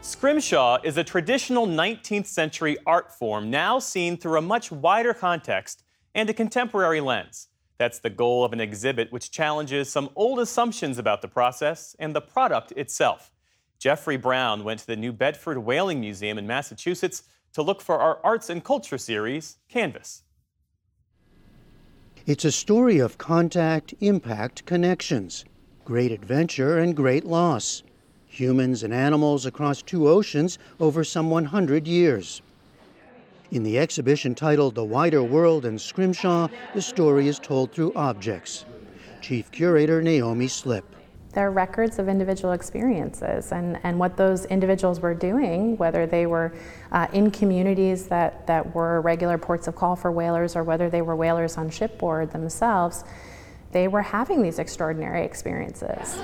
Scrimshaw is a traditional 19th century art form now seen through a much wider context and a contemporary lens. That's the goal of an exhibit which challenges some old assumptions about the process and the product itself. Jeffrey Brown went to the New Bedford Whaling Museum in Massachusetts to look for our Arts and Culture series, Canvas. It's a story of contact, impact, connections, great adventure and great loss. Humans and animals across two oceans over some 100 years. In the exhibition titled The Wider World in Scrimshaw, the story is told through objects. Chief Curator Naomi Slip. They're records of individual experiences and what those individuals were doing, whether they were in communities that were regular ports of call for whalers or whether they were whalers on shipboard themselves, they were having these extraordinary experiences.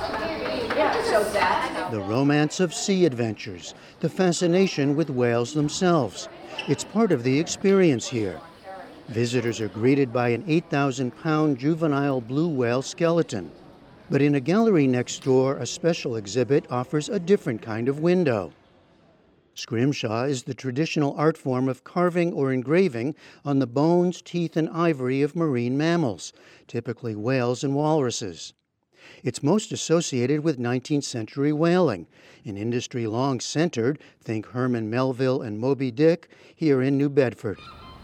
The romance of sea adventures, the fascination with whales themselves. It's part of the experience here. Visitors are greeted by an 8,000-pound juvenile blue whale skeleton. But in a gallery next door, a special exhibit offers a different kind of window. Scrimshaw is the traditional art form of carving or engraving on the bones, teeth, and ivory of marine mammals, typically whales and walruses. It's most associated with 19th century whaling, an industry long centered, think Herman Melville and Moby Dick, here in New Bedford.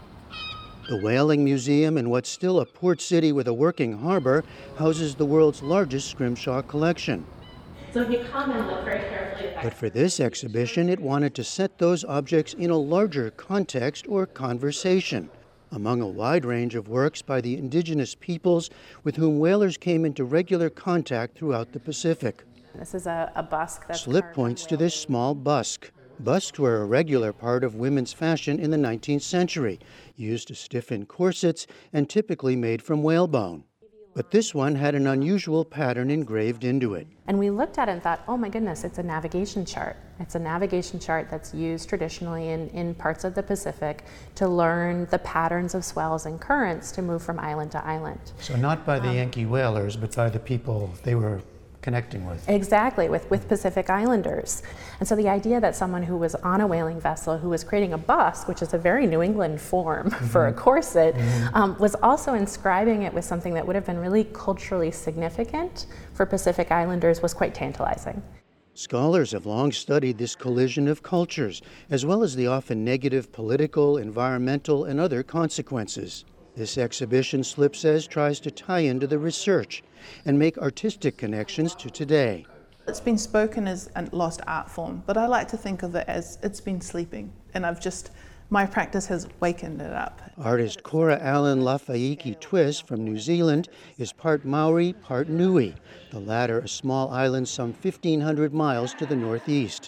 The Whaling Museum, in what's still a port city with a working harbor, houses the world's largest Scrimshaw collection. So if you come and look very carefully. But for this exhibition, it wanted to set those objects in a larger context or conversation, among a wide range of works by the indigenous peoples with whom whalers came into regular contact throughout the Pacific. This is a busk that's Slip points to this small busk. Busks were a regular part of women's fashion in the 19th century, used to stiffen corsets and typically made from whalebone. But this one had an unusual pattern engraved into it. And we looked at it and thought, oh my goodness, it's a navigation chart. It's a navigation chart that's used traditionally in parts of the Pacific to learn the patterns of swells and currents to move from island to island. So not by the Yankee whalers, but by the people they were connecting with. Exactly, with Pacific Islanders. And so the idea that someone who was on a whaling vessel who was creating a busk, which is a very New England form for a corset, was also inscribing it with something that would have been really culturally significant for Pacific Islanders was quite tantalizing. Scholars have long studied this collision of cultures, as well as the often negative political, environmental, and other consequences. This exhibition, Slip says, tries to tie into the research and make artistic connections to today. It's been spoken as a lost art form, but I like to think of it as it's been sleeping, and my practice has wakened it up. Artist Cora Allen Lafaiki Twist from New Zealand is part Maori, part Nui, the latter a small island some 1,500 miles to the northeast.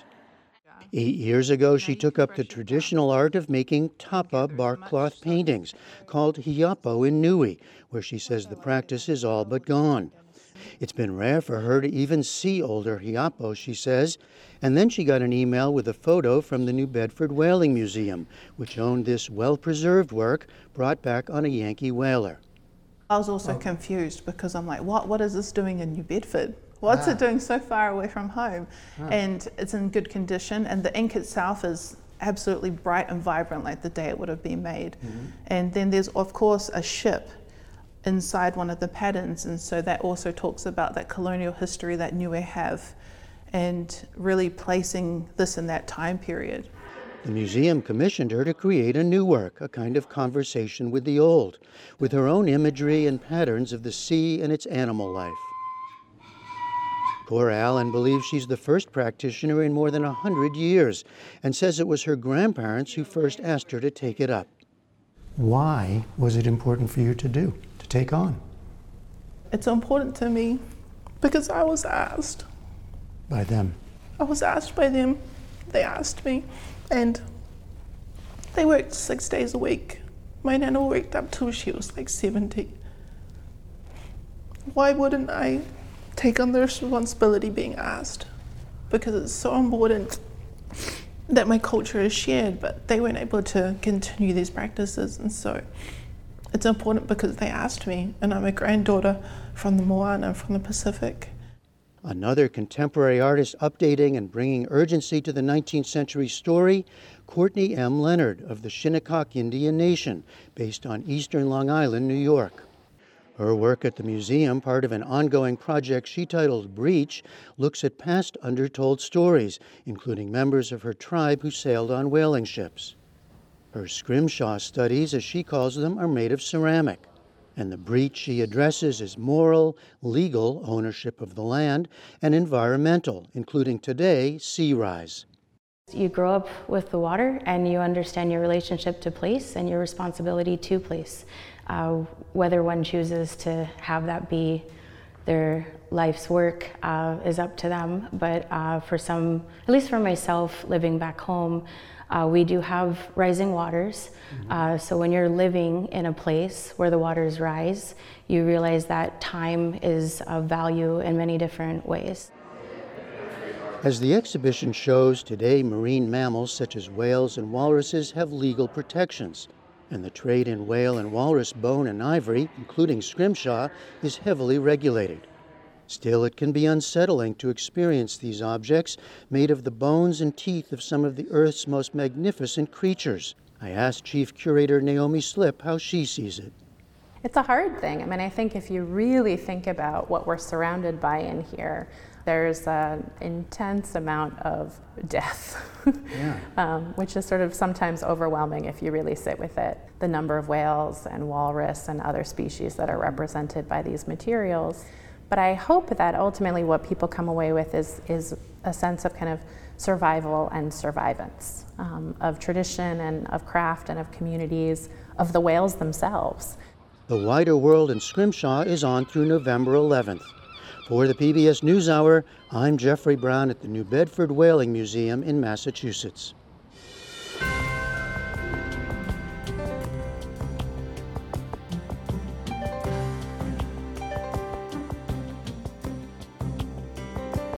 8 years ago, she took up the traditional art of making tapa bark cloth paintings, called hiapo in Nui, where she says the practice is all but gone. It's been rare for her to even see older hiapo, she says, and then she got an email with a photo from the New Bedford Whaling Museum, which owned this well-preserved work brought back on a Yankee whaler. I was also confused because I'm like, what is this doing in New Bedford? What's it doing so far away from home? And it's in good condition, and the ink itself is absolutely bright and vibrant like the day it would have been made. And then there's, of course, a ship inside one of the patterns, and so that also talks about that colonial history that Niue have and really placing this in that time period. The museum commissioned her to create a new work, a kind of conversation with the old, with her own imagery and patterns of the sea and its animal life. Cora Allen believes she's the first practitioner in more than 100 years and says it was her grandparents who first asked her to take it up. Why was it important for you to take on? It's important to me because I was asked. By them? I was asked by them. They asked me, and they worked 6 days a week. My nana worked up till she was like 70. Why wouldn't I take on the responsibility being asked? Because it's so important that my culture is shared, but they weren't able to continue these practices, and so it's important because they asked me, and I'm a granddaughter from the Moana, from the Pacific. Another contemporary artist updating and bringing urgency to the 19th century story, Courtney M. Leonard of the Shinnecock Indian Nation, based on eastern Long Island, New York. Her work at the museum, part of an ongoing project she titled Breach, looks at past undertold stories, including members of her tribe who sailed on whaling ships. Her scrimshaw studies, as she calls them, are made of ceramic. And the breach she addresses is moral, legal ownership of the land, and environmental, including today, sea rise. You grow up with the water and you understand your relationship to place and your responsibility to place. Whether one chooses to have that be their life's work is up to them, but for some, at least for myself living back home, we do have rising waters. So when you're living in a place where the waters rise, you realize that time is of value in many different ways. As the exhibition shows, today marine mammals such as whales and walruses have legal protections, and the trade in whale and walrus bone and ivory, including scrimshaw, is heavily regulated. Still, it can be unsettling to experience these objects made of the bones and teeth of some of the Earth's most magnificent creatures. I asked Chief Curator Naomi Slip how she sees it. It's a hard thing. I mean, I think if you really think about what we're surrounded by in here, there's an intense amount of death, which is sort of sometimes overwhelming if you really sit with it. The number of whales and walrus and other species that are represented by these materials. But I hope that ultimately what people come away with is a sense of kind of survival and survivance, of tradition and of craft and of communities, of the whales themselves. The Wider World in Scrimshaw is on through November 11th. For the PBS NewsHour, I'm Jeffrey Brown at the New Bedford Whaling Museum in Massachusetts.